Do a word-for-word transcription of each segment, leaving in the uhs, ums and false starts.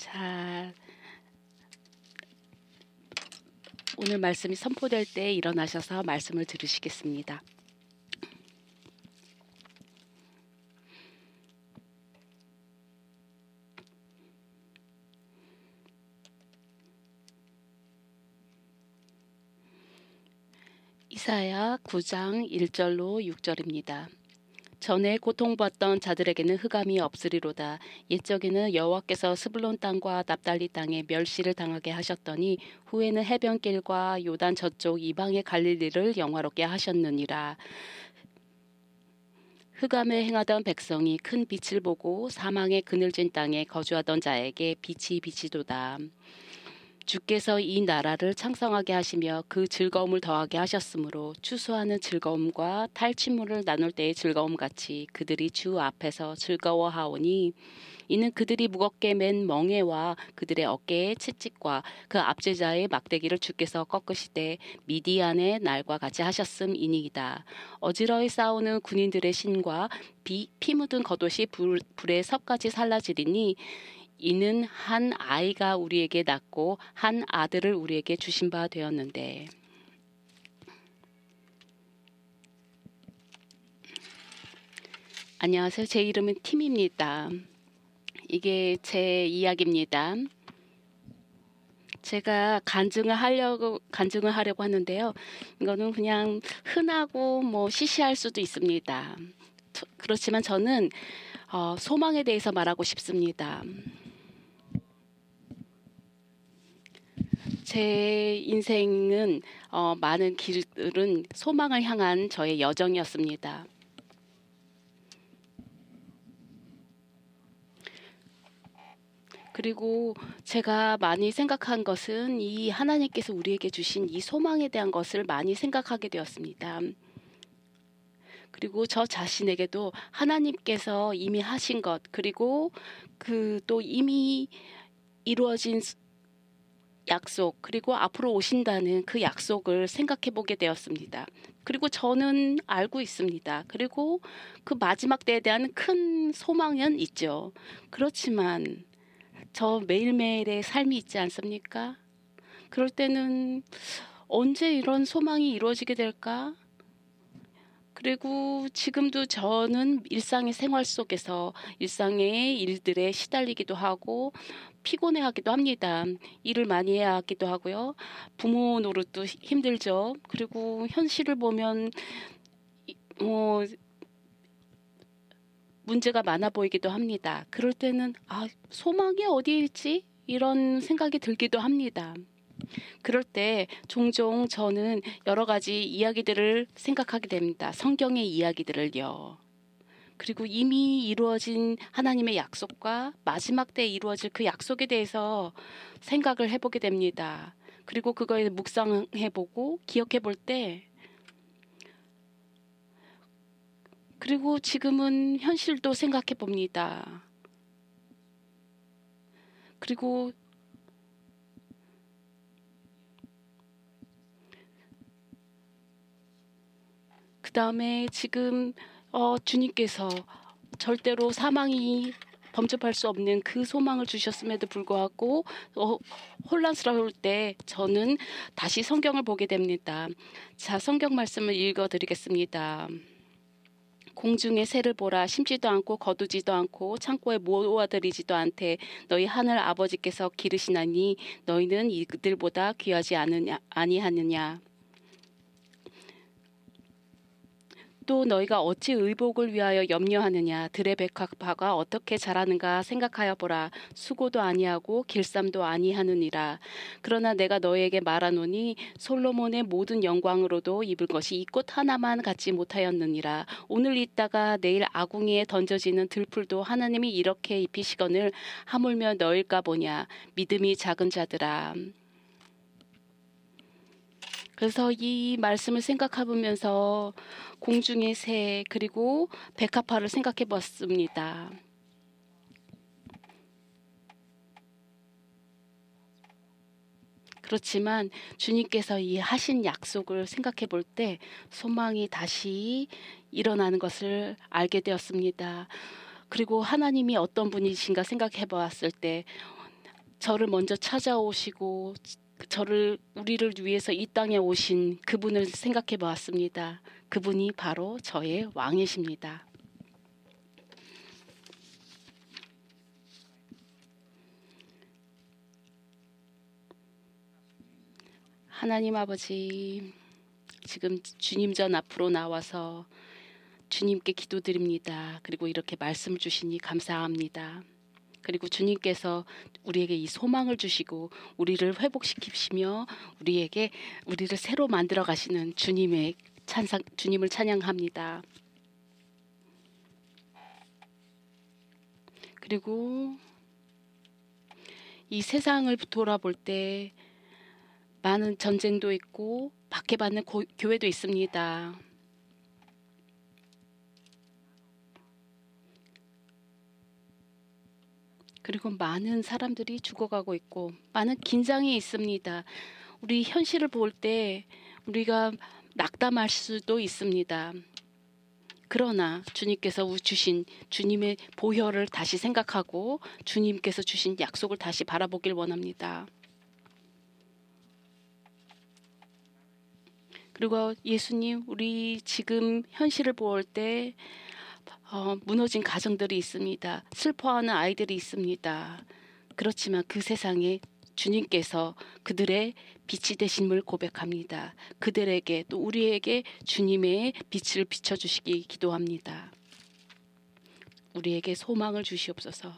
자, 오늘 말씀이 선포될 때 일어나셔서 말씀을 들으시겠습니다. 이사야 구 장 일 절로 육 절입니다. 전에 고통받던 자들에게는 흑암이 없으리로다. 옛적에는 여호와께서 스불론 땅과 납달리 땅에 멸시를 당하게 하셨더니 후에는 해변길과 요단 저쪽 이방의 갈릴리를 영화롭게 하셨느니라. 흑암에 행하던 백성이 큰 빛을 보고 사망의 그늘진 땅에 거주하던 자에게 빛이 비치도다. 주께서 이 나라를 창성하게 하시며 그 즐거움을 더하게 하셨으므로 추수하는 즐거움과 탈취물을 나눌 때의 즐거움같이 그들이 주 앞에서 즐거워하오니 이는 그들이 무겁게 맨 멍에와 그들의 어깨의 채찍과 그 압제자의 막대기를 주께서 꺾으시되 미디안의 날과 같이 하셨음이니이다. 어지러이 싸우는 군인들의 신과 비, 피 묻은 겉옷이 불, 불에 섭까지 살라지리니 이는 한 아이가 우리에게 낳고 한 아들을 우리에게 주신 바 되었는데. 안녕하세요. 제 이름은 팀입니다. 이게 제 이야기입니다. 제가 간증을 하려고 간증을 하려고 하는데요. 이거는 그냥 흔하고 뭐 시시할 수도 있습니다. 그렇지만 저는 어, 소망에 대해서 말하고 싶습니다. 제 인생은 어, 많은 길들은 소망을 향한 저의 여정이었습니다. 그리고 제가 많이 생각한 것은 이 하나님께서 우리에게 주신 이 소망에 대한 것을 많이 생각하게 되었습니다. 그리고 저 자신에게도 하나님께서 이미 하신 것, 그리고 그 또 이미 이루어진 약속, 그리고 앞으로 오신다는 그 약속을 생각해 보게 되었습니다. 그리고 저는 알고 있습니다. 그리고 그 마지막 때에 대한 큰 소망은 있죠. 그렇지만 저 매일매일의 삶이 있지 않습니까? 그럴 때는 언제 이런 소망이 이루어지게 될까? 그리고 지금도 저는 일상의 생활 속에서 일상의 일들에 시달리기도 하고 피곤해하기도 합니다. 일을 많이 해야 하기도 하고요. 부모 노릇도 힘들죠. 그리고 현실을 보면 뭐 문제가 많아 보이기도 합니다. 그럴 때는 아, 소망이 어디에 있지? 이런 생각이 들기도 합니다. 그럴 때 종종 저는 여러 가지 이야기들을 생각하게 됩니다. 성경의 이야기들을요. 그리고 이미 이루어진 하나님의 약속과 마지막 때 이루어질 그 약속에 대해서 생각을 해보게 됩니다. 그리고 그거에 묵상해보고 기억해볼 때, 그리고 지금은 현실도 생각해봅니다. 그리고 그 다음에 지금 어, 주님께서 절대로 사망이 범접할 수 없는 그 소망을 주셨음에도 불구하고 어, 혼란스러울 때 저는 다시 성경을 보게 됩니다. 자, 성경 말씀을 읽어드리겠습니다. 공중의 새를 보라. 심지도 않고 거두지도 않고 창고에 모아들이지도 않되 너희 하늘 아버지께서 기르시나니 너희는 이들보다 귀하지 않으냐, 아니하느냐. 또 너희가 어찌 의복을 위하여 염려하느냐. 들의 백합화가 어떻게 자라는가 생각하여 보라. 수고도 아니하고 길쌈도 아니하느니라. 그러나 내가 너희에게 말하노니 솔로몬의 모든 영광으로도 입을 것이 이 꽃 하나만 갖지 못하였느니라. 오늘 있다가 내일 아궁이에 던져지는 들풀도 하나님이 이렇게 입히시거늘 하물며 너일까 보냐. 믿음이 작은 자들아. 그래서 이 말씀을 생각해보면서 공중의 새 그리고 백합화를 생각해 봤습니다. 그렇지만 주님께서 이 하신 약속을 생각해 볼 때 소망이 다시 일어나는 것을 알게 되었습니다. 그리고 하나님이 어떤 분이신가 생각해 보았을 때 저를 먼저 찾아오시고 저를 우리를 위해서 이 땅에 오신 그분을 생각해 보았습니다. 그분이 바로 저의 왕이십니다. 하나님 아버지, 지금 주님 전 앞으로 나와서 주님께 기도드립니다. 그리고 이렇게 말씀 주시니 감사합니다. 그리고 주님께서 우리에게 이 소망을 주시고 우리를 회복시키시며 우리에게 우리를 새로 만들어 가시는 주님의 찬상, 주님을 찬양합니다. 그리고 이 세상을 돌아볼 때 많은 전쟁도 있고 박해받는 고, 교회도 있습니다. 그리고 많은 사람들이 죽어가고 있고 많은 긴장이 있습니다. 우리 현실을 볼 때 우리가 낙담할 수도 있습니다. 그러나 주님께서 주신 주님의 보혈을 다시 생각하고 주님께서 주신 약속을 다시 바라보길 원합니다. 그리고 예수님, 우리 지금 현실을 볼 때 어, 무너진 가정들이 있습니다. 슬퍼하는 아이들이 있습니다. 그렇지만 그 세상에 주님께서 그들의 빛이 되심을 고백합니다. 그들에게 또 우리에게 주님의 빛을 비춰주시기 기도합니다. 우리에게 소망을 주시옵소서.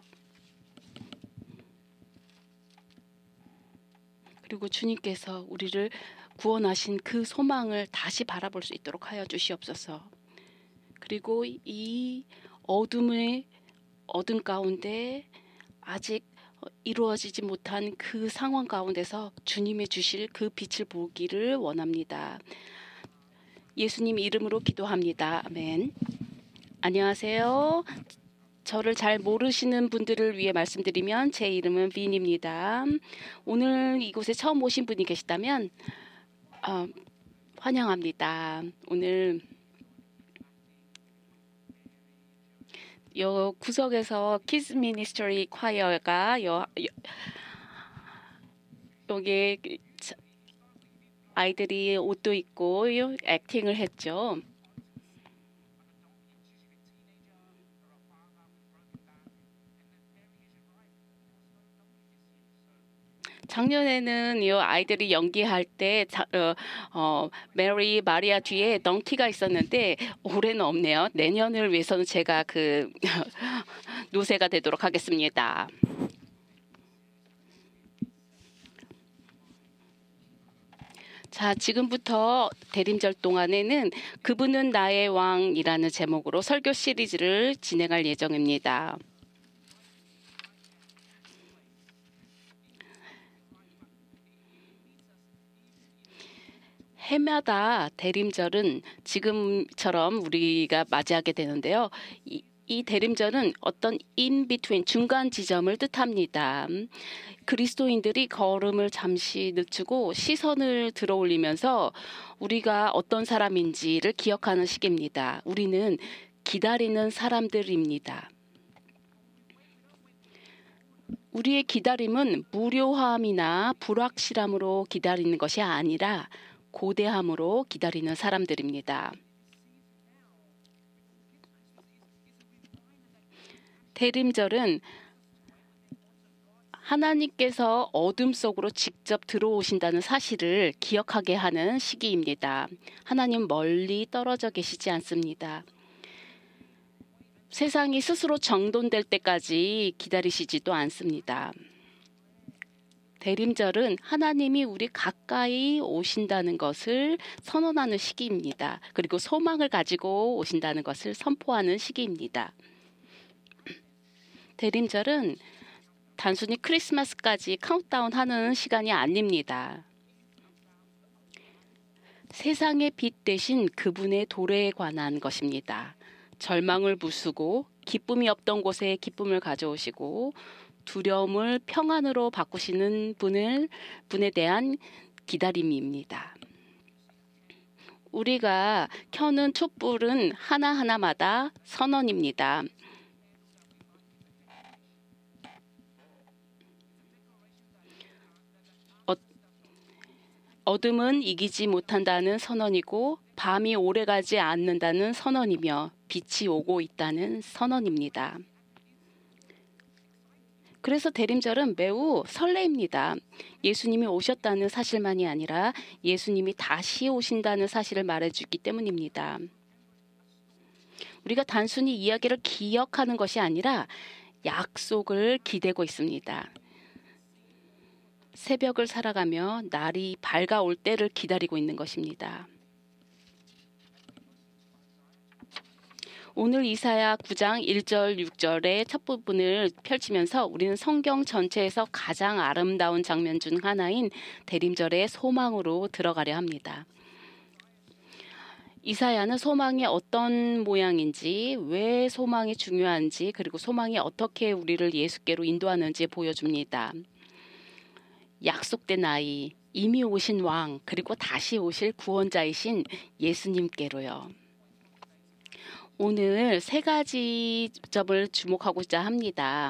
그리고 주님께서 우리를 구원하신 그 소망을 다시 바라볼 수 있도록 하여 주시옵소서. 그리고 이 어둠의 어둠 가운데 아직 이루어지지 못한 그 상황 가운데서 주님의 주실 그 빛을 보기를 원합니다. 예수님 이름으로 기도합니다. 아멘. 안녕하세요. 저를 잘 모르시는 분들을 위해 말씀드리면 제 이름은 빈입니다. 오늘 이곳에 처음 오신 분이 계시다면 어, 환영합니다. 오늘 요 구석에서 키즈 미니스터리 콰이어가 요, 요 여기 아이들이 옷도 입고 액팅을 했죠. 작년에는 이 아이들이 연기할 때 어, 어, 메리 마리아 뒤에 덩키가 있었는데 올해는 없네요. 내년을 위해서는 제가 그 노세가 되도록 하겠습니다. 자, 지금부터 대림절 동안에는 그분은 나의 왕이라는 제목으로 설교 시리즈를 진행할 예정입니다. 해마다 대림절은 지금처럼 우리가 맞이하게 되는데요. 이, 이 대림절은 어떤 in between 중간 지점을 뜻합니다. 그리스도인들이 걸음을 잠시 늦추고 시선을 들어올리면서 우리가 어떤 사람인지를 기억하는 시기입니다. 우리는 기다리는 사람들입니다. 우리의 기다림은 무료함이나 불확실함으로 기다리는 것이 아니라 고대함으로 기다리는 사람들입니다. 대림절은 하나님께서 어둠 속으로 직접 들어오신다는 사실을 기억하게 하는 시기입니다. 하나님 멀리 떨어져 계시지 않습니다. 세상이 스스로 정돈될 때까지 기다리시지도 않습니다. 대림절은 하나님이 우리 가까이 오신다는 것을 선언하는 시기입니다. 그리고 소망을 가지고 오신다는 것을 선포하는 시기입니다. 대림절은 단순히 크리스마스까지 카운트다운하는 시간이 아닙니다. 세상의 빛 대신 그분의 도래에 관한 것입니다. 절망을 부수고 기쁨이 없던 곳에 기쁨을 가져오시고 두려움을 평안으로 바꾸시는 분을 분에 대한 기다림입니다. 우리가 켜는 촛불은 하나하나마다 선언입니다. 어둠은 이기지 못한다는 선언이고 밤이 오래가지 않는다는 선언이며 빛이 오고 있다는 선언입니다. 그래서 대림절은 매우 설레입니다. 예수님이 오셨다는 사실만이 아니라 예수님이 다시 오신다는 사실을 말해주기 때문입니다. 우리가 단순히 이야기를 기억하는 것이 아니라 약속을 기대고 있습니다. 새벽을 살아가며 날이 밝아올 때를 기다리고 있는 것입니다. 오늘 이사야 구 장 일 절 육 절의 첫 부분을 펼치면서 우리는 성경 전체에서 가장 아름다운 장면 중 하나인 대림절의 소망으로 들어가려 합니다. 이사야는 소망이 어떤 모양인지, 왜 소망이 중요한지, 그리고 소망이 어떻게 우리를 예수께로 인도하는지 보여줍니다. 약속된 아이, 이미 오신 왕, 그리고 다시 오실 구원자이신 예수님께로요. 오늘 세 가지 점을 주목하고자 합니다.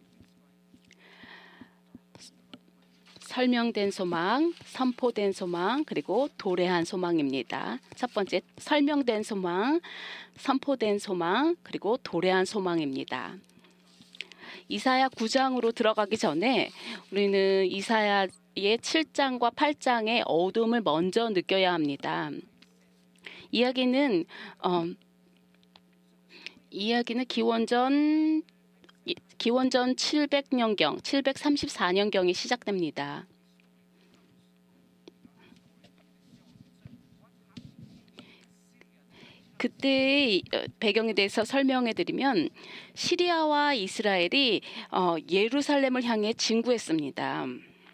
설명된 소망, 선포된 소망, 그리고 도래한 소망입니다. 첫 번째, 설명된 소망, 선포된 소망, 그리고 도래한 소망입니다. 이사야 구 장으로 들어가기 전에 우리는 이사야의 칠 장과 팔 장의 어둠을 먼저 느껴야 합니다. 이야기는 어, 이야기는 기원전 기원전 칠백 년경, 칠백삼십사 년경이 시작됩니다. 그때의 배경에 대해서 설명해 드리면 시리아와 이스라엘이 어, 예루살렘을 향해 진구했습니다.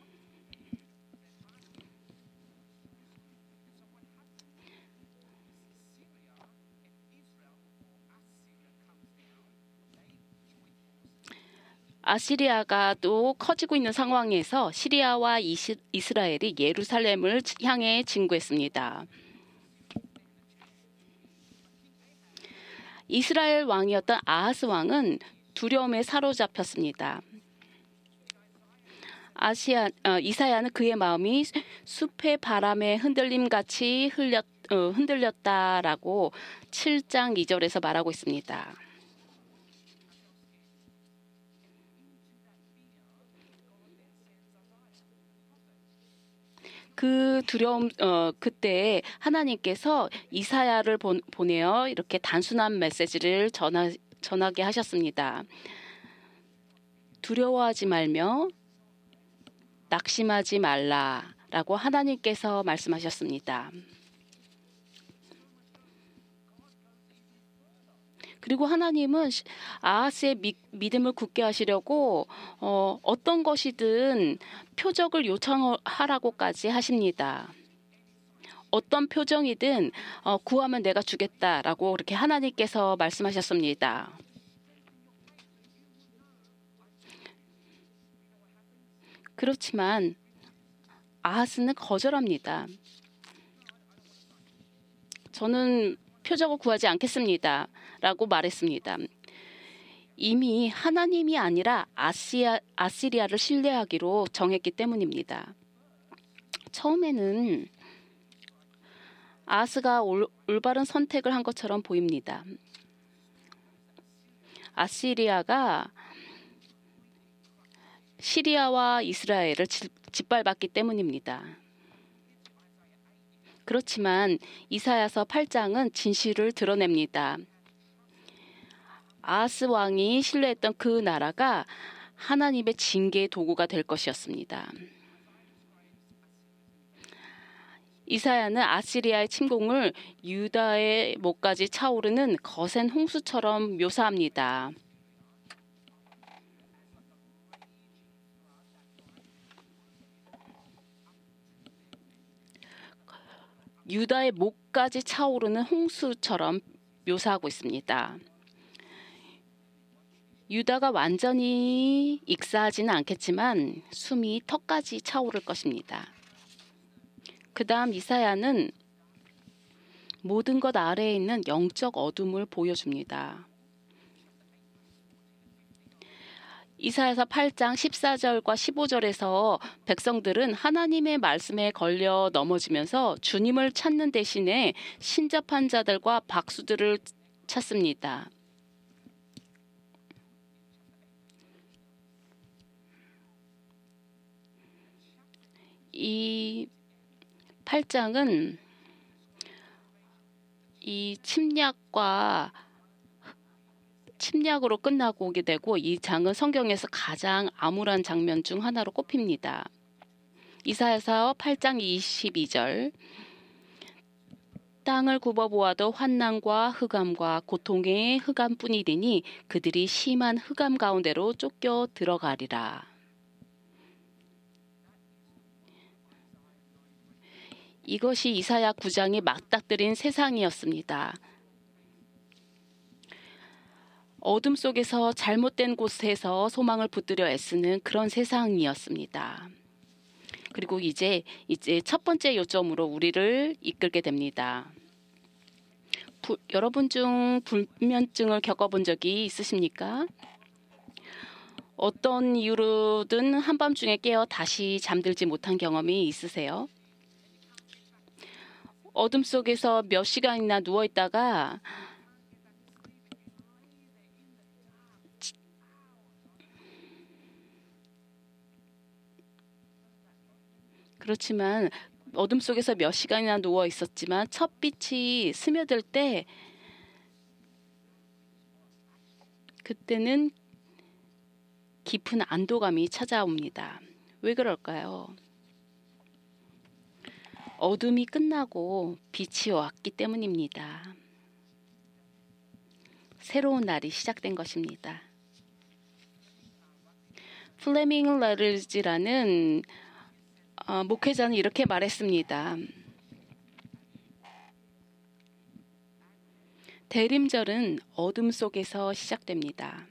아시리아가 또 커지고 있는 상황에서 시리아와 이시, 이스라엘이 예루살렘을 향해 진구했습니다. 이스라엘 왕이었던 아하스 왕은 두려움에 사로잡혔습니다. 아시아, 어, 이사야는 그의 마음이 숲의 바람에 흔들림같이 흘렸, 어, 흔들렸다라고 칠 장 이 절에서 말하고 있습니다. 그 두려움 어, 그때 하나님께서 이사야를 보, 보내어 이렇게 단순한 메시지를 전하, 전하게 하셨습니다. 두려워하지 말며 낙심하지 말라라고 하나님께서 말씀하셨습니다. 그리고 하나님은 아하스의 미, 믿음을 굳게 하시려고 어, 어떤 것이든 표적을 요청하라고까지 하십니다. 어떤 표정이든 어, 구하면 내가 주겠다라고 그렇게 하나님께서 말씀하셨습니다. 그렇지만 아하스는 거절합니다. 저는 표적을 구하지 않겠습니다. 라고 말했습니다. 이미 하나님이 아니라 아시아, 아시리아를 신뢰하기로 정했기 때문입니다. 처음에는 아하스가 올, 올바른 선택을 한 것처럼 보입니다. 아시리아가 시리아와 이스라엘을 짓밟았기 때문입니다. 그렇지만 이사야서 팔 장은 진실을 드러냅니다. 아하스 왕이 신뢰했던 그 나라가 하나님의 징계의 도구가 될 것이었습니다. 이사야는 아시리아의 침공을 유다의 목까지 차오르는 거센 홍수처럼 묘사합니다. 유다의 목까지 차오르는 홍수처럼 묘사하고 있습니다. 유다가 완전히 익사하지는 않겠지만 숨이 턱까지 차오를 것입니다. 그 다음 이사야는 모든 것 아래에 있는 영적 어둠을 보여줍니다. 이사야서 팔 장 십사 절과 십오 절에서 백성들은 하나님의 말씀에 걸려 넘어지면서 주님을 찾는 대신에 신접한 자들과 박수들을 찾습니다. 이 팔 장은 이 침략과 침략으로 끝나고 오게 되고, 이 장은 성경에서 가장 암울한 장면 중 하나로 꼽힙니다. 이사야서 팔 장 이십이 절, 땅을 굽어보아도 환난과 흑암과 고통의 흑암뿐이되니 그들이 심한 흑암 가운데로 쫓겨 들어가리라. 이것이 이사야 구 장이 맞닥뜨린 세상이었습니다. 어둠 속에서 잘못된 곳에서 소망을 붙들려 애쓰는 그런 세상이었습니다. 그리고 이제 이제 첫 번째 요점으로 우리를 이끌게 됩니다. 부, 여러분 중 불면증을 겪어본 적이 있으십니까? 어떤 이유로든 한밤중에 깨어 다시 잠들지 못한 경험이 있으세요? 어둠 속에서 몇 시간이나 누워 있다가 그렇지만 어둠 속에서 몇 시간이나 누워 있었지만 첫 빛이 스며들 때 그때는 깊은 안도감이 찾아옵니다. 왜 그럴까요? 어둠이 끝나고 빛이 왔기 때문입니다. 새로운 날이 시작된 것입니다. 플레밍 라르지라는 어, 목회자는 이렇게 말했습니다. 대림절은 어둠 속에서 시작됩니다.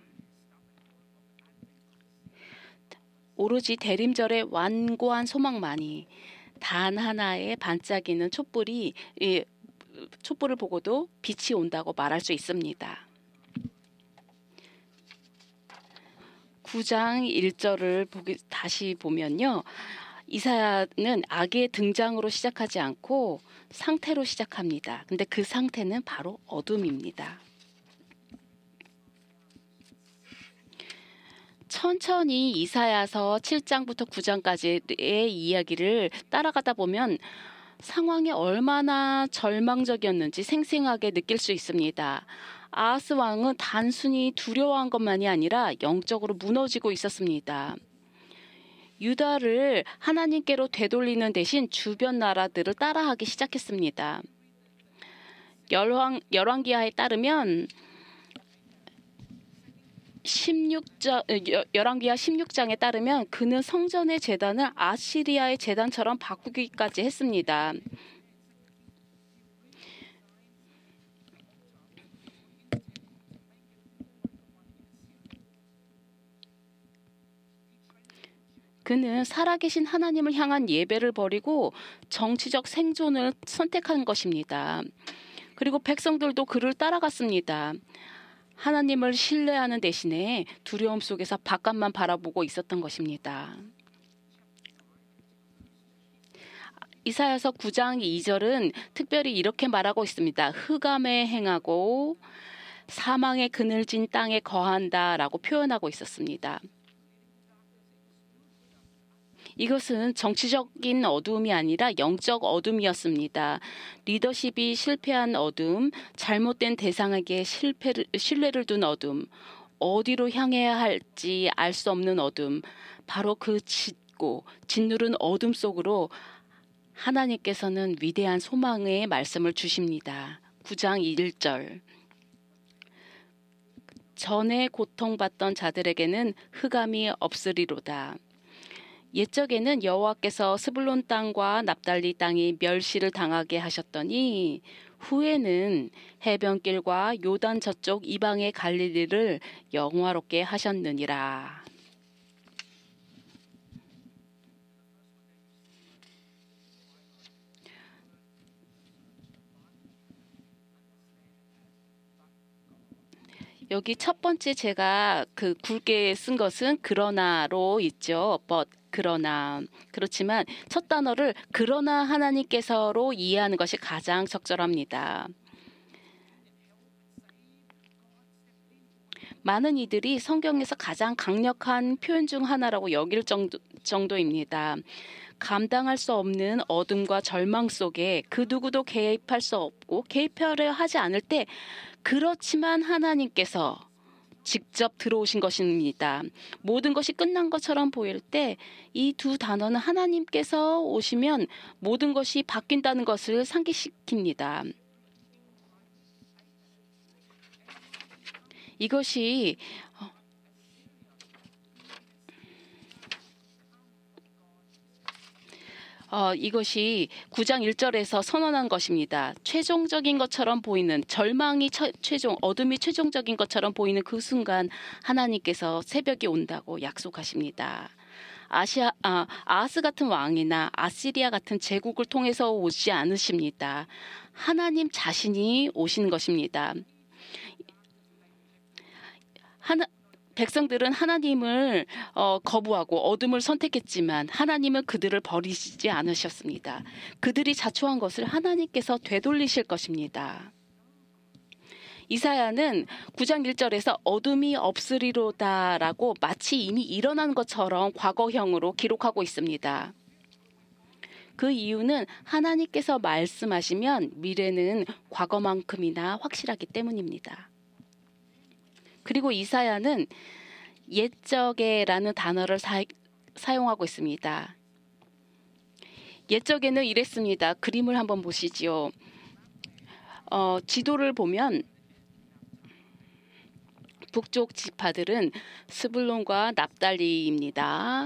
오로지 대림절의 완고한 소망만이, 단 하나의 반짝이는 촛불이 이 촛불을 보고도 빛이 온다고 말할 수 있습니다. 구 장 일 절을 보기, 다시 보면요. 이사야는 악의 등장으로 시작하지 않고 상태로 시작합니다. 근데 그 상태는 바로 어둠입니다. 천천히 이사야서 칠 장부터 구 장까지의 이야기를 따라가다 보면 상황이 얼마나 절망적이었는지 생생하게 느낄 수 있습니다. 아하스 왕은 단순히 두려워한 것만이 아니라 영적으로 무너지고 있었습니다. 유다를 하나님께로 되돌리는 대신 주변 나라들을 따라하기 시작했습니다. 열왕, 열왕기하에 따르면 십육 장, 열왕기하 십육 장에 따르면 그는 성전의 제단을 아시리아의 제단처럼 바꾸기까지 했습니다. 그는 살아계신 하나님을 향한 예배를 버리고 정치적 생존을 선택한 것입니다. 그리고 백성들도 그를 따라갔습니다. 하나님을 신뢰하는 대신에 두려움 속에서 바깥만 바라보고 있었던 것입니다. 이사야서 구 장 이 절은 특별히 이렇게 말하고 있습니다. 흑암에 행하고 사망의 그늘진 땅에 거한다 라고 표현하고 있었습니다. 이것은 정치적인 어둠이 아니라 영적 어둠이었습니다. 리더십이 실패한 어둠, 잘못된 대상에게 실패를, 신뢰를 둔 어둠, 어디로 향해야 할지 알 수 없는 어둠, 바로 그 짙고 짓누른 어둠 속으로 하나님께서는 위대한 소망의 말씀을 주십니다. 구 장 일 절. 전에 고통받던 자들에게는 흑암이 없으리로다. 옛적에는 여호와께서 스불론 땅과 납달리 땅이 멸시를 당하게 하셨더니 후에는 해변길과 요단 저쪽 이방의 갈릴리를 영화롭게 하셨느니라. 여기 첫 번째 제가 그 굵게 쓴 것은 그러나로 있죠. but 그러나. 그렇지만 첫 단어를 그러나 하나님께서로 이해하는 것이 가장 적절합니다. 많은 이들이 성경에서 가장 강력한 표현 중 하나라고 여길 정도, 정도입니다. 감당할 수 없는 어둠과 절망 속에 그 누구도 개입할 수 없고 개입하려 하지 않을 때 그렇지만 하나님께서 직접 들어오신 것입니다. 모든 것이 끝난 것처럼 보일 때 이 두 단어는 하나님께서 오시면 모든 것이 바뀐다는 것을 상기시킵니다. 이것이 어, 이것이 구 장 일 절에서 선언한 것입니다. 최종적인 것처럼 보이는 절망이 처, 최종, 어둠이 최종적인 것처럼 보이는 그 순간 하나님께서 새벽이 온다고 약속하십니다. 아시아, 아, 아하스 같은 왕이나 아시리아 같은 제국을 통해서 오지 않으십니다. 하나님 자신이 오시는 것입니다. 하나, 백성들은 하나님을 어, 거부하고 어둠을 선택했지만 하나님은 그들을 버리시지 않으셨습니다. 그들이 자초한 것을 하나님께서 되돌리실 것입니다. 이사야는 구 장 일 절에서 어둠이 없으리로다라고 마치 이미 일어난 것처럼 과거형으로 기록하고 있습니다. 그 이유는 하나님께서 말씀하시면 미래는 과거만큼이나 확실하기 때문입니다. 그리고 이사야는 옛적에라는 단어를 사, 사용하고 있습니다. 옛적에는 이랬습니다. 그림을 한번 보시지요. 어, 지도를 보면 북쪽 지파들은 스불론과 납달리입니다.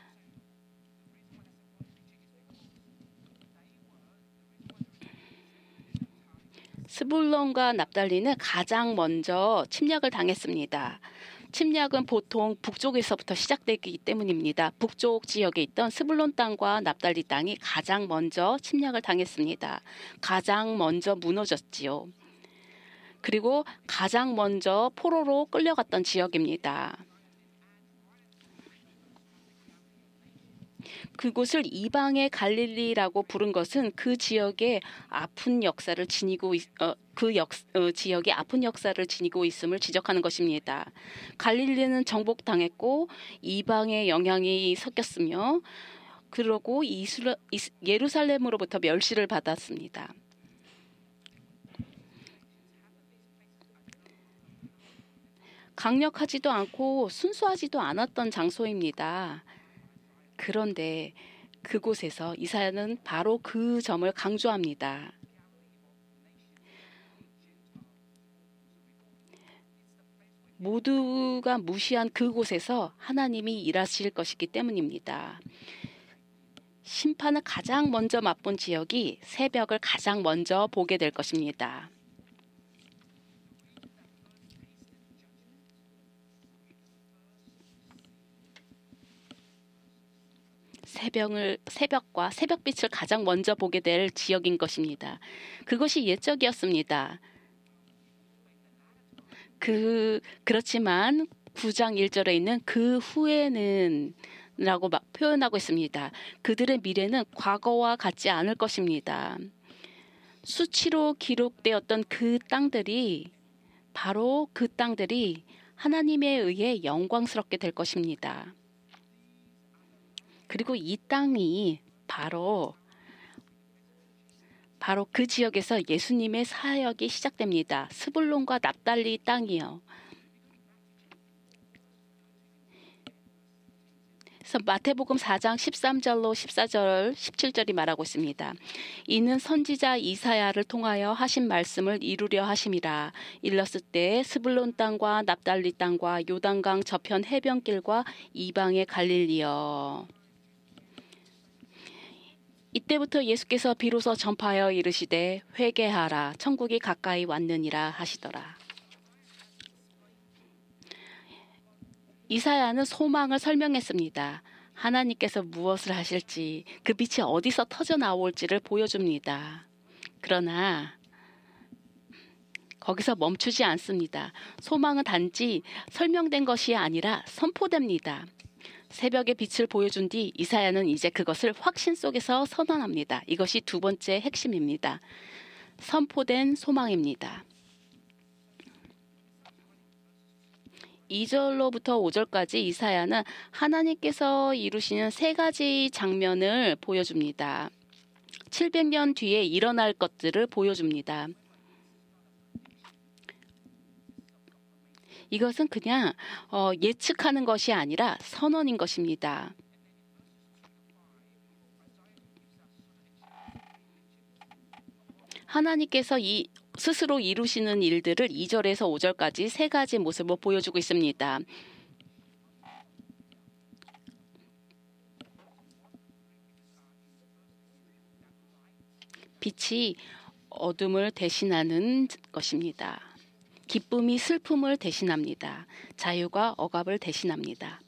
스불론과 납달리는 가장 먼저 침략을 당했습니다. 침략은 보통 북쪽에서부터 시작되기 때문입니다. 북쪽 지역에 있던 스불론 땅과 납달리 땅이 가장 먼저 침략을 당했습니다. 가장 먼저 무너졌지요. 그리고 가장 먼저 포로로 끌려갔던 지역입니다. 그곳을 이방의 갈릴리라고 부른 것은 그 지역의 아픈 역사를 지니고 있, 어, 그 역, 어, 지역이 아픈 역사를 지니고 있음을 지적하는 것입니다. 갈릴리는 정복당했고 이방의 영향이 섞였으며 그러고 이스라, 이스, 예루살렘으로부터 멸시를 받았습니다. 강력하지도 않고 순수하지도 않았던 장소입니다. 그런데 그곳에서 이사야는 바로 그 점을 강조합니다. 모두가 무시한 그곳에서 하나님이 일하실 것이기 때문입니다. 심판을 가장 먼저 맛본 지역이 새벽을 가장 먼저 보게 될 것입니다. 새벽을, 새벽과 새벽빛을 가장 먼저 보게 될 지역인 것입니다. 그것이 옛적이었습니다. 그, 그렇지만 구 장 일 절에 있는 그 후에는 라고 막 표현하고 있습니다. 그들의 미래는 과거와 같지 않을 것입니다. 수치로 기록되었던 그 땅들이 바로 그 땅들이 하나님에 의해 영광스럽게 될 것입니다. 그리고 이 땅이 바로 바로 그 지역에서 예수님의 사역이 시작됩니다. 스불론과 납달리 땅이요. 그래서 마태복음 사 장 십삼 절로 십사 절, 십칠 절이 말하고 있습니다. 이는 선지자 이사야를 통하여 하신 말씀을 이루려 하심이라. 일렀을 때 스불론 땅과 납달리 땅과 요단강 저편 해변길과 이방의 갈릴리여. 이때부터 예수께서 비로소 전파하여 이르시되 회개하라 천국이 가까이 왔느니라 하시더라. 이사야는 소망을 설명했습니다. 하나님께서 무엇을 하실지 그 빛이 어디서 터져 나올지를 보여줍니다. 그러나 거기서 멈추지 않습니다. 소망은 단지 설명된 것이 아니라 선포됩니다. 새벽의 빛을 보여준 뒤 이사야는 이제 그것을 확신 속에서 선언합니다. 이것이 두 번째 핵심입니다. 선포된 소망입니다. 이 절로부터 오 절까지 이사야는 하나님께서 이루시는 세 가지 장면을 보여줍니다. 칠백 년 뒤에 일어날 것들을 보여줍니다. 이것은 그냥 어, 예측하는 것이 아니라 선언인 것입니다. 하나님께서 이 스스로 이루시는 일들을 이 절에서 오 절까지 세 가지 모습으로 보여주고 있습니다. 빛이 어둠을 대신하는 것입니다. 기쁨이 슬픔을 대신합니다. 자유가 억압을 대신합니다.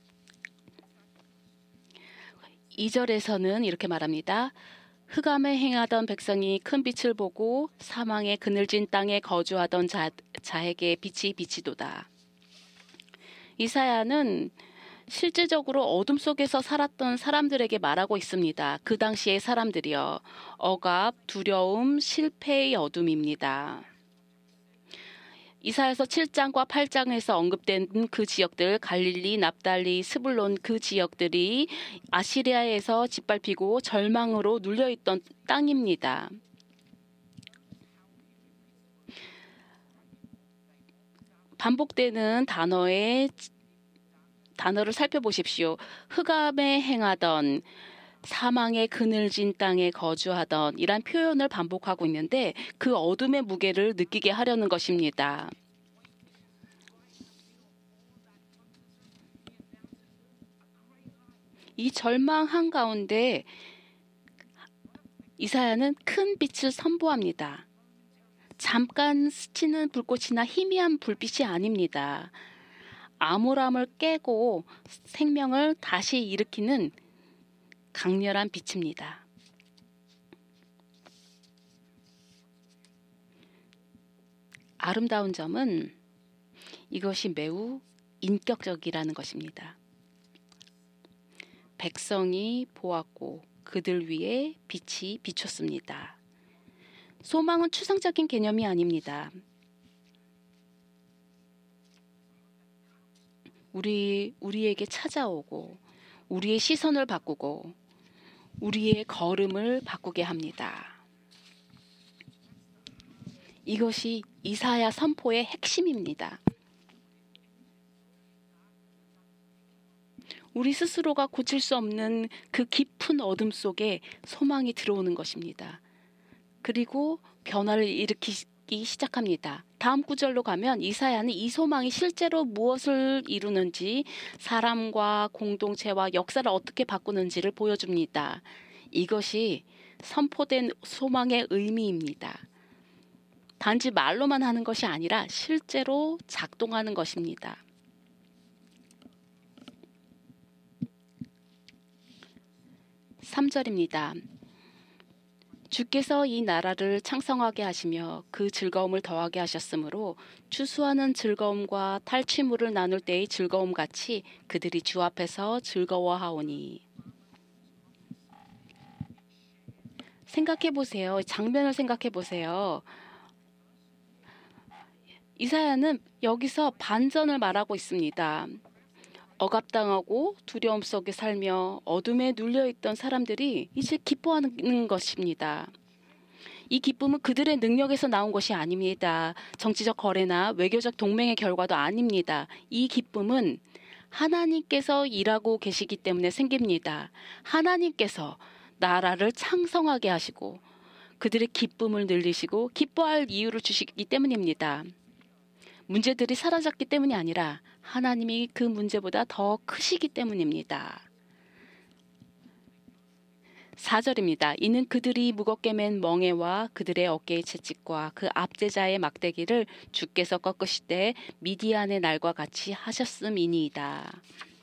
이 절에서는 이렇게 말합니다. 흑암에 행하던 백성이 큰 빛을 보고 사망의 그늘진 땅에 거주하던 자, 자에게 빛이 비치도다. 이사야는 실질적으로 어둠 속에서 살았던 사람들에게 말하고 있습니다. 그 당시의 사람들이요. 억압, 두려움, 실패의 어둠입니다. 이사야서 칠 장과 팔 장에서 언급된 그 지역들, 갈릴리, 납달리, 스불론 그 지역들이 아시리아에서 짓밟히고 절망으로 눌려있던 땅입니다. 반복되는 단어의 단어를 살펴보십시오. 흑암에 행하던, 사망의 그늘진 땅에 거주하던 이란 표현을 반복하고 있는데 그 어둠의 무게를 느끼게 하려는 것입니다. 이 절망 한가운데 이사야는 큰 빛을 선보합니다. 잠깐 스치는 불꽃이나 희미한 불빛이 아닙니다. 암울함을 깨고 생명을 다시 일으키는 강렬한 빛입니다. 아름다운 점은 이것이 매우 인격적이라는 것입니다. 백성이 보았고 그들 위에 빛이 비쳤습니다. 소망은 추상적인 개념이 아닙니다. 우리, 우리에게 찾아오고 우리의 시선을 바꾸고 우리의 걸음을 바꾸게 합니다. 이것이 이사야 선포의 핵심입니다. 우리 스스로가 고칠 수 없는 그 깊은 어둠 속에 소망이 들어오는 것입니다. 그리고 변화를 일으키기 시작합니다. 다음 구절로 가면 이사야는 이 소망이 실제로 무엇을 이루는지, 사람과 공동체와 역사를 어떻게 바꾸는지를 보여줍니다. 이것이 선포된 소망의 의미입니다. 단지 말로만 하는 것이 아니라 실제로 작동하는 것입니다. 삼 절입니다. 주께서 이 나라를 창성하게 하시며 그 즐거움을 더하게 하셨으므로 추수하는 즐거움과 탈취물을 나눌 때의 즐거움같이 그들이 주 앞에서 즐거워하오니. 생각해 보세요. 장면을 생각해 보세요. 이사야는 여기서 반전을 말하고 있습니다. 억압당하고 두려움 속에 살며 어둠에 눌려있던 사람들이 이제 기뻐하는 것입니다. 이 기쁨은 그들의 능력에서 나온 것이 아닙니다. 정치적 거래나 외교적 동맹의 결과도 아닙니다. 이 기쁨은 하나님께서 일하고 계시기 때문에 생깁니다. 하나님께서 나라를 창성하게 하시고 그들의 기쁨을 늘리시고 기뻐할 이유를 주시기 때문입니다. 문제들이 사라졌기 때문이 아니라 하나님이 그 문제보다 더 크시기 때문입니다. 사 절입니다. 이는 그들이 무겁게 맨 멍에와 그들의 어깨의 채찍과 그 압제자의 막대기를 주께서 꺾으실 때 미디안의 날과 같이 하셨음이니이다.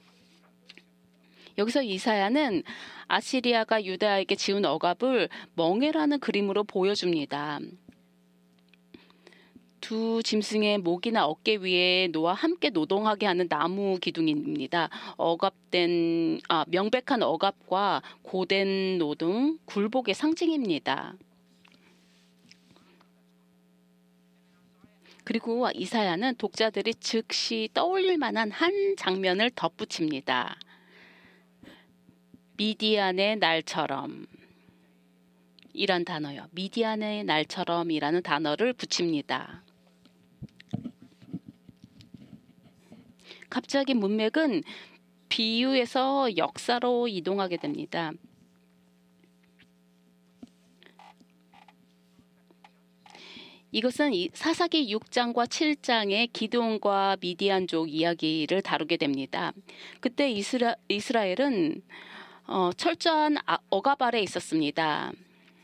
여기서 이사야는 아시리아가 유다에게 지은 억압을 멍에라는 그림으로 보여줍니다. 두 짐승의 목이나 어깨 위에 놓아 함께 노동하게 하는 나무 기둥입니다. 억압된 아, 명백한 억압과 고된 노동, 굴복의 상징입니다. 그리고 이사야는 독자들이 즉시 떠올릴 만한 한 장면을 덧붙입니다. 미디안의 날처럼 이란 단어요. 미디안의 날처럼이라는 단어를 붙입니다. 갑자기 문맥은 비유에서 역사로 이동하게 됩니다. 이것은 사사기 육 장과 칠 장의 기드온과 미디안족 이야기를 다루게 됩니다. 그때 이스라, 이스라엘은 어, 철저한 억압 아래 있었습니다.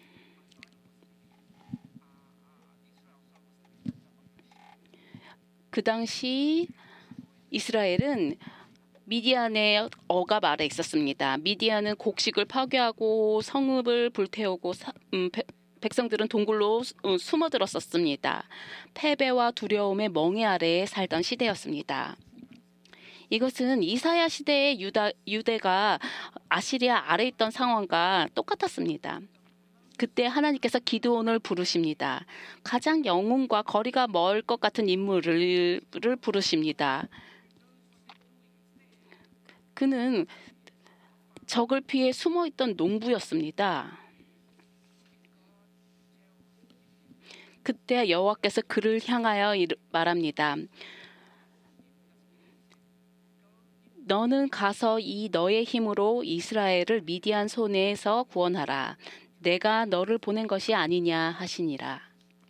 그 당시 이스라엘은 미디안의 억압 아래 있었습니다. 미디안은 곡식을 파괴하고 성읍을 불태우고 사, 음, 배, 백성들은 동굴로 수, 숨어들었었습니다. 패배와 두려움의 멍에 아래에 살던 시대였습니다. 이것은 이사야 시대의 유다, 유대가 아시리아 아래 있던 상황과 똑같았습니다. 그때 하나님께서 기드온을 부르십니다. 가장 영웅과 거리가 멀 것 같은 인물을 부르십니다. 그는 적을 피해 숨어있던 농부였습니다. 그때 여호와께서 그를 향하여 말합니다. 너는 가서 이 너의 힘으로 이스라엘을 미디안 손에서 구원하라. 내가 너를 보낸 것이 아니냐 하시니라.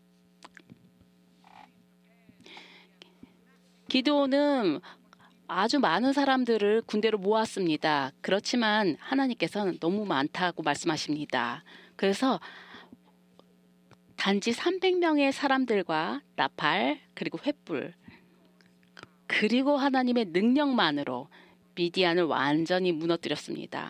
기드온은 아주 많은 사람들을 군대로 모았습니다. 그렇지만 하나님께서는 너무 많다고 말씀하십니다. 그래서 단지 삼백 명의 사람들과 나팔 그리고 횃불 그리고 하나님의 능력만으로 미디안을 완전히 무너뜨렸습니다.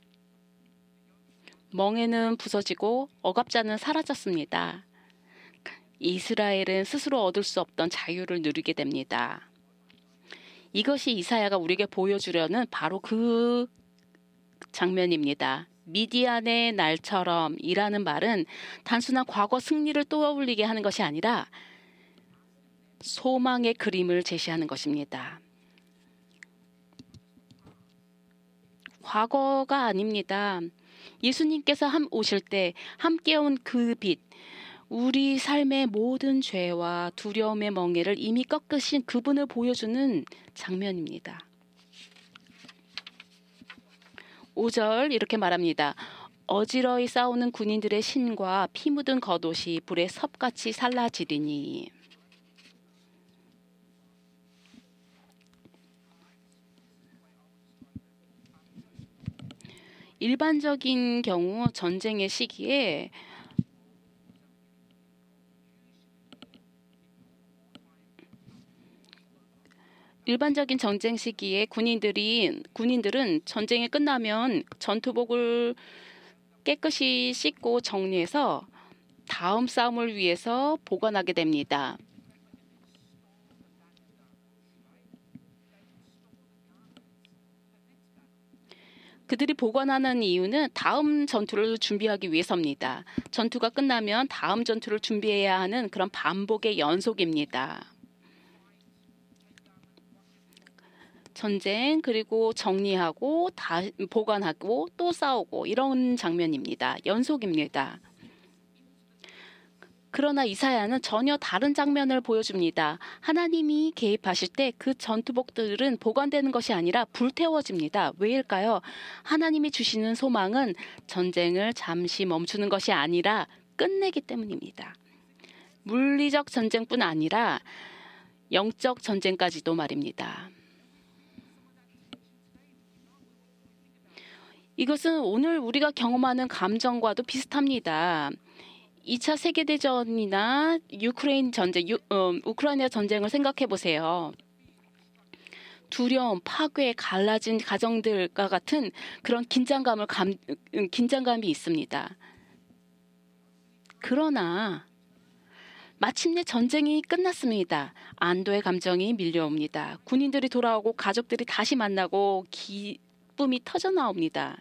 멍에는 부서지고 억압자는 사라졌습니다. 이스라엘은 스스로 얻을 수 없던 자유를 누리게 됩니다. 이것이 이사야가 우리에게 보여주려는 바로 그 장면입니다. 미디안의 날처럼 이라는 말은 단순한 과거 승리를 떠올리게 하는 것이 아니라 소망의 그림을 제시하는 것입니다. 과거가 아닙니다. 예수님께서 함 오실 때 함께 온 그 빛, 우리 삶의 모든 죄와 두려움의 멍에를 이미 꺾으신 그분을 보여주는 장면입니다. 오 절 이렇게 말합니다. 어지러이 싸우는 군인들의 신과 피 묻은 겉옷이 불에 섭같이 살라지리니. 일반적인 경우 전쟁의 시기에 일반적인 전쟁 시기에 군인들이 군인들은 전쟁이 끝나면 전투복을 깨끗이 씻고 정리해서 다음 싸움을 위해서 보관하게 됩니다. 그들이 보관하는 이유는 다음 전투를 준비하기 위해서입니다. 전투가 끝나면 다음 전투를 준비해야 하는 그런 반복의 연속입니다. 전쟁 그리고 정리하고 다 보관하고 또 싸우고 이런 장면입니다. 연속입니다. 그러나 이사야는 전혀 다른 장면을 보여줍니다. 하나님이 개입하실 때 그 전투복들은 보관되는 것이 아니라 불태워집니다. 왜일까요? 하나님이 주시는 소망은 전쟁을 잠시 멈추는 것이 아니라 끝내기 때문입니다. 물리적 전쟁뿐 아니라 영적 전쟁까지도 말입니다. 이것은 오늘 우리가 경험하는 감정과도 비슷합니다. 이 차 세계대전이나 유크레인 전쟁, 유, 어, 우크라이나 전쟁을 생각해 보세요. 두려움, 파괴, 갈라진 가정들과 같은 그런 긴장감을 감, 긴장감이 있습니다. 그러나 마침내 전쟁이 끝났습니다. 안도의 감정이 밀려옵니다. 군인들이 돌아오고 가족들이 다시 만나고 기쁨이 터져 나옵니다.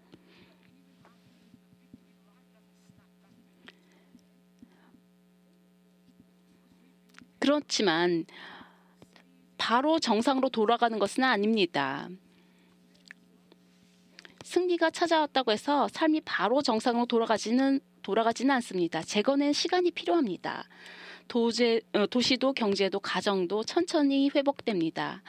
그렇지만 바로 정상으로 돌아가는 것은 아닙니다. 승리가 찾아왔다고 해서 삶이 바로 정상으로 돌아가지는 돌아가지는 않습니다. 재건에는 시간이 필요합니다. 도제, 어, 도시도 경제도 가정도 천천히 회복됩니다.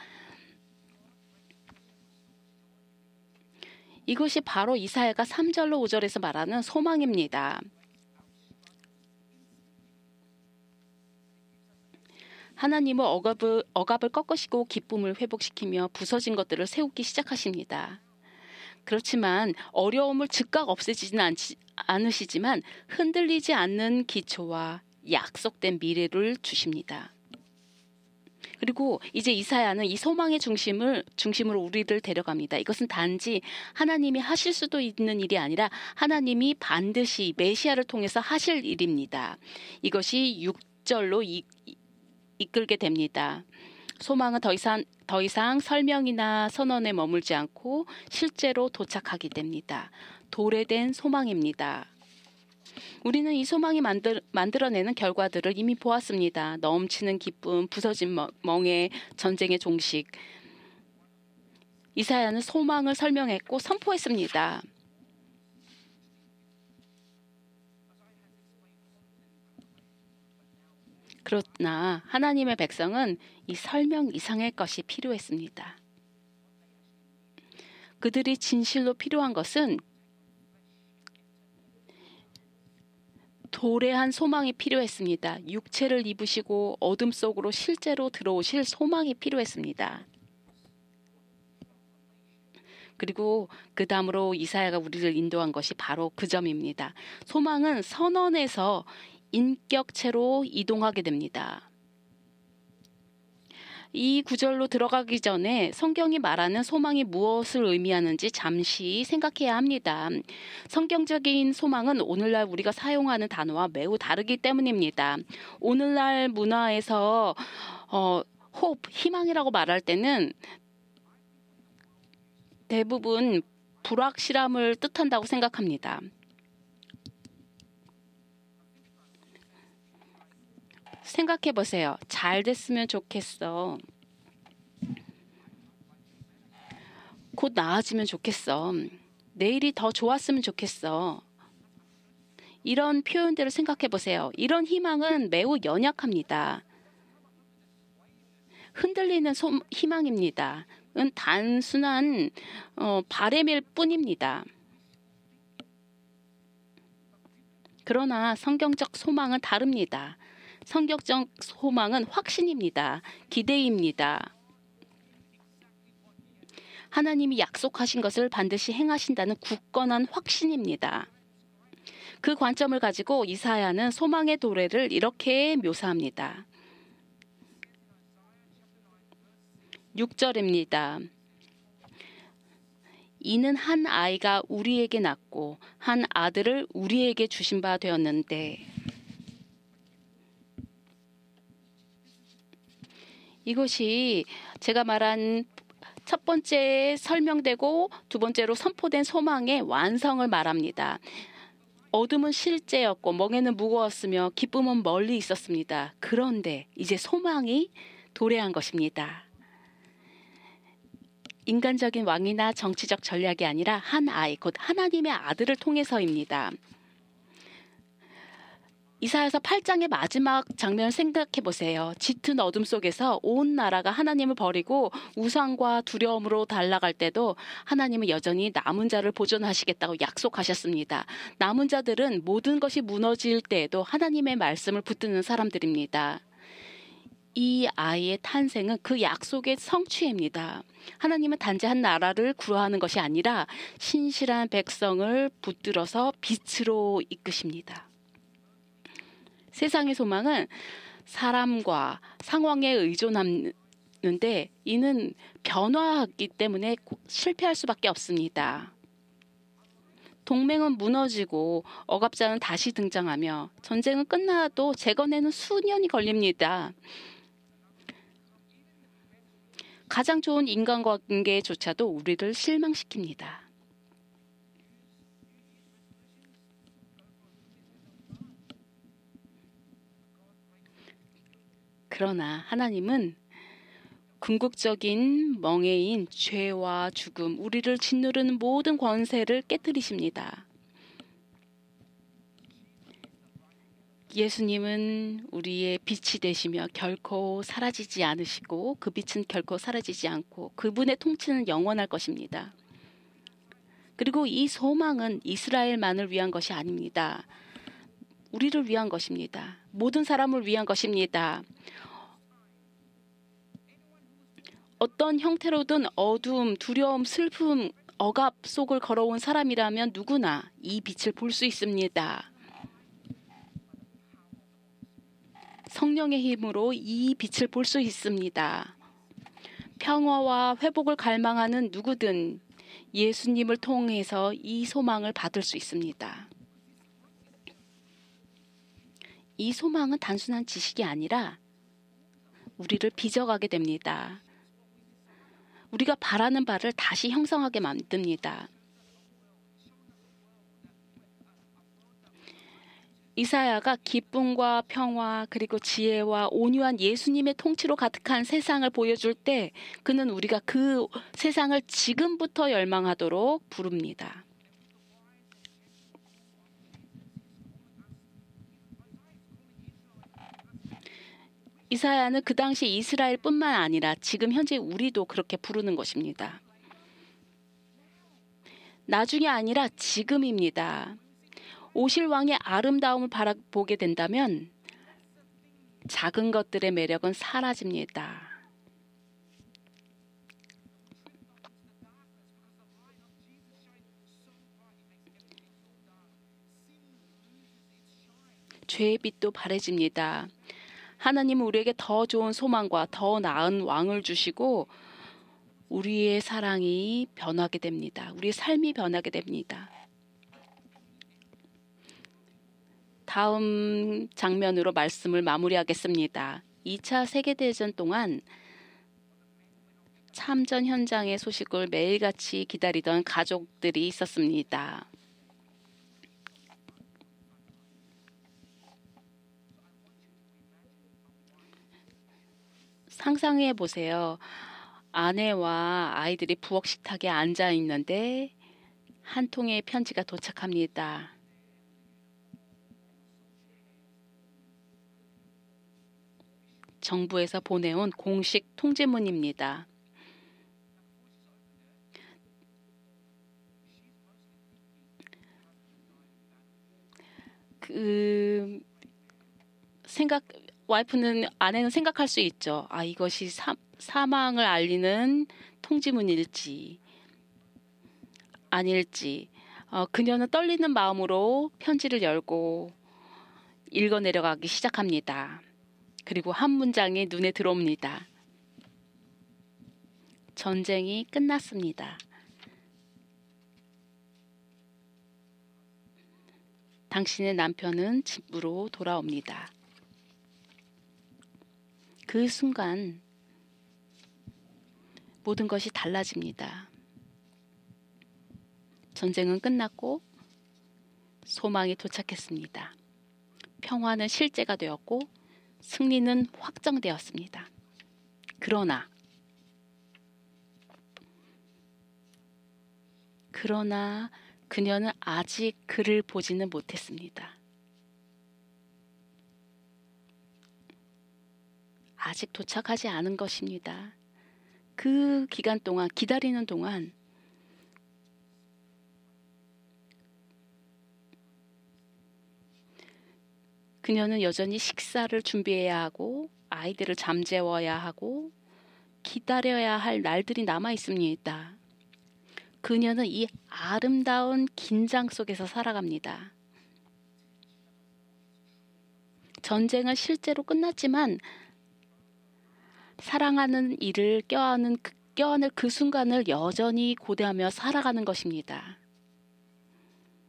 이것이 바로 이사야가 삼 절로 오 절에서 말하는 소망입니다. 하나님은 억압을, 억압을 꺾으시고 기쁨을 회복시키며 부서진 것들을 세우기 시작하십니다. 그렇지만 어려움을 즉각 없애지는 않지, 않으시지만 흔들리지 않는 기초와 약속된 미래를 주십니다. 그리고 이제 이사야는 이 소망의 중심을 중심으로 우리를 데려갑니다. 이것은 단지 하나님이 하실 수도 있는 일이 아니라 하나님이 반드시 메시아를 통해서 하실 일입니다. 이것이 육 절로 이, 이끌게 됩니다. 소망은 더 이상, 더 이상 설명이나 선언에 머물지 않고 실제로 도착하게 됩니다. 도래된 소망입니다. 우리는 이 소망이 만들, 만들어내는 결과들을 이미 보았습니다. 넘치는 기쁨, 부서진 멍에, 전쟁의 종식. 이사야는 소망을 설명했고 선포했습니다. 그러나 하나님의 백성은 이 설명 이상의 것이 필요했습니다. 그들이 진실로 필요한 것은 도래한 소망이 필요했습니다. 육체를 입으시고 어둠 속으로 실제로 들어오실 소망이 필요했습니다. 그리고 그 다음으로 이사야가 우리를 인도한 것이 바로 그 점입니다. 소망은 선언에서 인격체로 이동하게 됩니다. 이 구절로 들어가기 전에 성경이 말하는 소망이 무엇을 의미하는지 잠시 생각해야 합니다. 성경적인 소망은 오늘날 우리가 사용하는 단어와 매우 다르기 때문입니다. 오늘날 문화에서 어, hope, 희망이라고 말할 때는 대부분 불확실함을 뜻한다고 생각합니다. 생각해 보세요. 잘 됐으면 좋겠어. 곧 나아지면 좋겠어. 내일이 더 좋았으면 좋겠어. 이런 표현들을 생각해 보세요. 이런 희망은 매우 연약합니다. 흔들리는 소, 희망입니다. 은 단순한 어, 바램일 뿐입니다. 그러나 성경적 소망은 다릅니다. 성경적 소망은 확신입니다. 기대입니다. 하나님이 약속하신 것을 반드시 행하신다는 굳건한 확신입니다. 그 관점을 가지고 이사야는 소망의 도래를 이렇게 묘사합니다. 육 절입니다. 이는 한 아이가 우리에게 낳고 한 아들을 우리에게 주신 바 되었는데 이것이 제가 말한 첫 번째 설명되고 두 번째로 선포된 소망의 완성을 말합니다. 어둠은 실제였고 멍에는 무거웠으며 기쁨은 멀리 있었습니다. 그런데 이제 소망이 도래한 것입니다. 인간적인 왕이나 정치적 전략이 아니라 한 아이, 곧 하나님의 아들을 통해서입니다. 이사야서 팔 장의 마지막 장면을 생각해 보세요. 짙은 어둠 속에서 온 나라가 하나님을 버리고 우상과 두려움으로 달라갈 때도 하나님은 여전히 남은 자를 보존하시겠다고 약속하셨습니다. 남은 자들은 모든 것이 무너질 때에도 하나님의 말씀을 붙드는 사람들입니다. 이 아이의 탄생은 그 약속의 성취입니다. 하나님은 단지 한 나라를 구하는 것이 아니라 신실한 백성을 붙들어서 빛으로 이끄십니다. 세상의 소망은 사람과 상황에 의존하는데 이는 변화하기 때문에 실패할 수밖에 없습니다. 동맹은 무너지고 억압자는 다시 등장하며 전쟁은 끝나도 재건에는 수년이 걸립니다. 가장 좋은 인간관계조차도 우리를 실망시킵니다. 그러나 하나님은 궁극적인 멍에인 죄와 죽음, 우리를 짓누르는 모든 권세를 깨뜨리십니다. 예수님은 우리의 빛이 되시며 결코 사라지지 않으시고 그 빛은 결코 사라지지 않고 그분의 통치는 영원할 것입니다. 그리고 이 소망은 이스라엘만을 위한 것이 아닙니다. 우리를 위한 것입니다. 모든 사람을 위한 것입니다. 어떤 형태로든 어두움, 두려움, 슬픔, 억압 속을 걸어온 사람이라면 누구나 이 빛을 볼 수 있습니다. 성령의 힘으로 이 빛을 볼 수 있습니다. 평화와 회복을 갈망하는 누구든 예수님을 통해서 이 소망을 받을 수 있습니다. 이 소망은 단순한 지식이 아니라 우리를 빚어가게 됩니다. 우리가 바라는 바를 다시 형성하게 만듭니다. 이사야가 기쁨과 평화 그리고 지혜와 온유한 예수님의 통치로 가득한 세상을 보여줄 때 그는 우리가 그 세상을 지금부터 열망하도록 부릅니다. 이사야는 그 당시 이스라엘뿐만 아니라 지금 현재 우리도 그렇게 부르는 것입니다. 나중이 아니라 지금입니다. 오실 왕의 아름다움을 바라보게 된다면 작은 것들의 매력은 사라집니다. 죄의 빛도 바래집니다. 하나님은 우리에게 더 좋은 소망과 더 나은 왕을 주시고 우리의 사랑이 변하게 됩니다. 우리의 삶이 변하게 됩니다. 다음 장면으로 말씀을 마무리하겠습니다. 이 차 세계대전 동안 참전 현장의 소식을 매일같이 기다리던 가족들이 있었습니다. 상상해 보세요. 아내와 아이들이 부엌 식탁에 앉아 있는데 한 통의 편지가 도착합니다. 정부에서 보내온 공식 통지문입니다. 그 생각 와이프는 아내는 생각할 수 있죠. 아, 이것이 사, 사망을 알리는 통지문일지 아닐지. 어, 그녀는 떨리는 마음으로 편지를 열고 읽어 내려가기 시작합니다. 그리고 한 문장이 눈에 들어옵니다. 전쟁이 끝났습니다. 당신의 남편은 집으로 돌아옵니다. 그 순간 모든 것이 달라집니다. 전쟁은 끝났고 소망이 도착했습니다. 평화는 실제가 되었고 승리는 확정되었습니다. 그러나 그러나 그녀는 아직 그를 보지는 못했습니다. 아직 도착하지 않은 것입니다. 그 기간 동안, 기다리는 동안 그녀는 여전히 식사를 준비해야 하고 아이들을 잠재워야 하고 기다려야 할 날들이 남아 있습니다. 그녀는 이 아름다운 긴장 속에서 살아갑니다. 전쟁은 실제로 끝났지만 사랑하는 이를 껴안은, 껴안을 그 순간을 여전히 고대하며 살아가는 것입니다.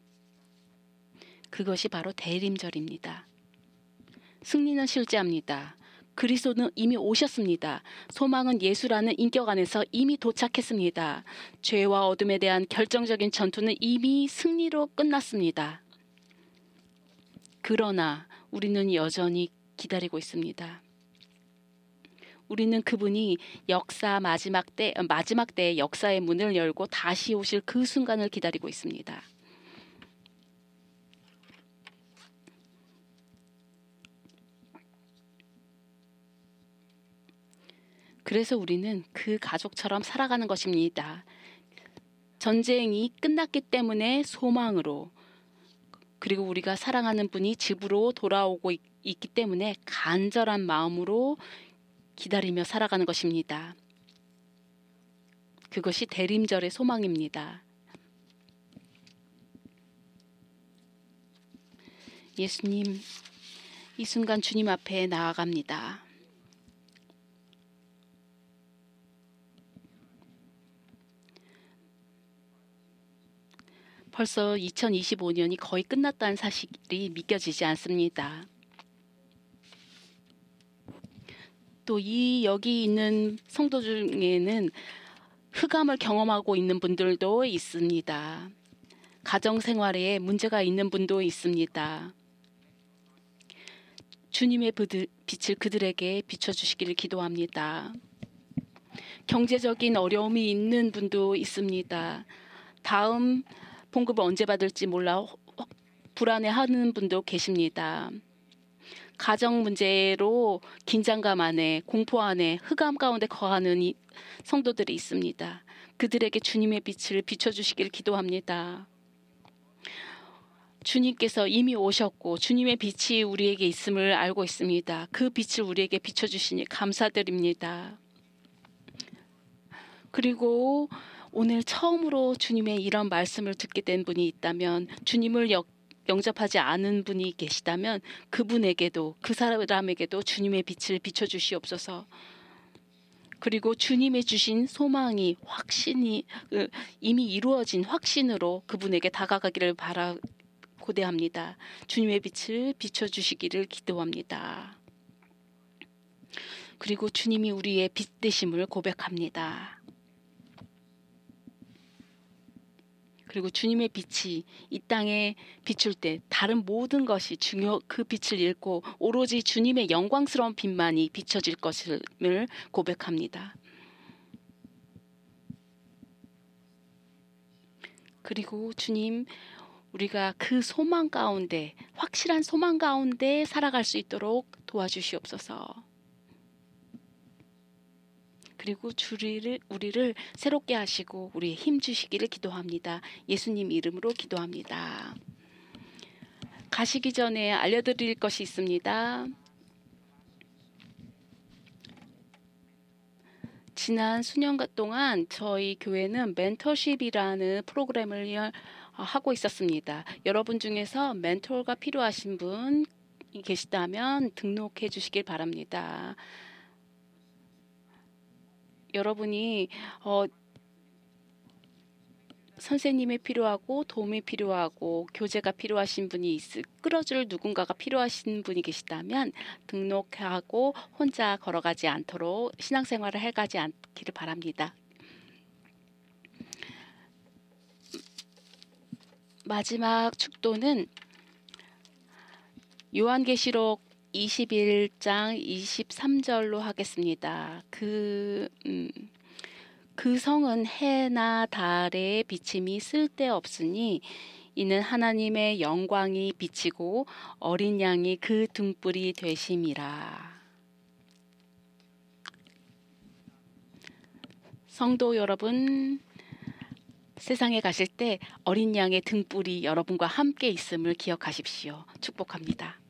그것이 바로 대림절입니다. 승리는 실제합니다. 그리스도는 이미 오셨습니다. 소망은 예수라는 인격 안에서 이미 도착했습니다. 죄와 어둠에 대한 결정적인 전투는 이미 승리로 끝났습니다. 그러나 우리는 여전히 기다리고 있습니다. 우리는 그분이 역사 마지막 때, 마지막 때의 역사의 문을 열고 다시 오실 그 순간을 기다리고 있습니다. 그래서 우리는 그 가족처럼 살아가는 것입니다. 전쟁이 끝났기 때문에 소망으로, 그리고 우리가 사랑하는 분이 집으로 돌아오고 있, 있기 때문에 간절한 마음으로 기다리며 살아가는 것입니다. 그것이 대림절의 소망입니다. 예수님, 이 순간 주님 앞에 나아갑니다. 벌써 이천이십오 년이 거의 끝났다는 사실이 믿겨지지 않습니다. 또 이 여기 있는 성도 중에는 흑암을 경험하고 있는 분들도 있습니다. 가정생활에 문제가 있는 분도 있습니다. 주님의 빛을 그들에게 비춰주시기를 기도합니다. 경제적인 어려움이 있는 분도 있습니다. 다음 봉급을 언제 받을지 몰라 불안해하는 분도 계십니다. 가정 문제로 긴장감 안에, 공포 안에, 흑암 가운데 거하는 성도들이 있습니다. 그들에게 주님의 빛을 비춰주시길 기도합니다. 주님께서 이미 오셨고 주님의 빛이 우리에게 있음을 알고 있습니다. 그 빛을 우리에게 비춰주시니 감사드립니다. 그리고 오늘 처음으로 주님의 이런 말씀을 듣게 된 분이 있다면, 주님을 역, 영접하지 않은 분이 계시다면 그분에게도, 그 사람에게도 주님의 빛을 비춰주시옵소서. 그리고 주님의 주신 소망이, 확신이 이미 이루어진 확신으로 그분에게 다가가기를 바라 고대합니다. 주님의 빛을 비춰주시기를 기도합니다. 그리고 주님이 우리의 빛 되심을 고백합니다. 그리고 주님의 빛이 이 땅에 비출 때 다른 모든 것이 중요, 그 빛을 잃고 오로지 주님의 영광스러운 빛만이 비춰질 것을 고백합니다. 그리고 주님, 우리가 그 소망 가운데, 확실한 소망 가운데 살아갈 수 있도록 도와주시옵소서. 그리고 주리를, 우리를 새롭게 하시고 우리의 힘 주시기를 기도합니다. 예수님 이름으로 기도합니다. 가시기 전에 알려드릴 것이 있습니다. 지난 수년간 동안 저희 교회는 멘토십이라는 프로그램을 하고 있었습니다. 여러분 중에서 멘토가 필요하신 분 계시다면 등록해 주시길 바랍니다. 여러분이 어, 선생님이 필요하고 도움이 필요하고 교제가 필요하신 분이 있을, 끌어줄 누군가가 필요하신 분이 계시다면 등록하고 혼자 걸어가지 않도록 신앙생활을 해가지 않기를 바랍니다. 마지막 축도는 요한계시록 이십일 장 이십삼 절로 하겠습니다. 그, 음, 그 성은 해나 달의 비침이 쓸데없으니 이는 하나님의 영광이 비치고 어린 양이 그 등불이 되심이라. 성도 여러분, 세상에 가실 때 어린 양의 등불이 여러분과 함께 있음을 기억하십시오. 축복합니다.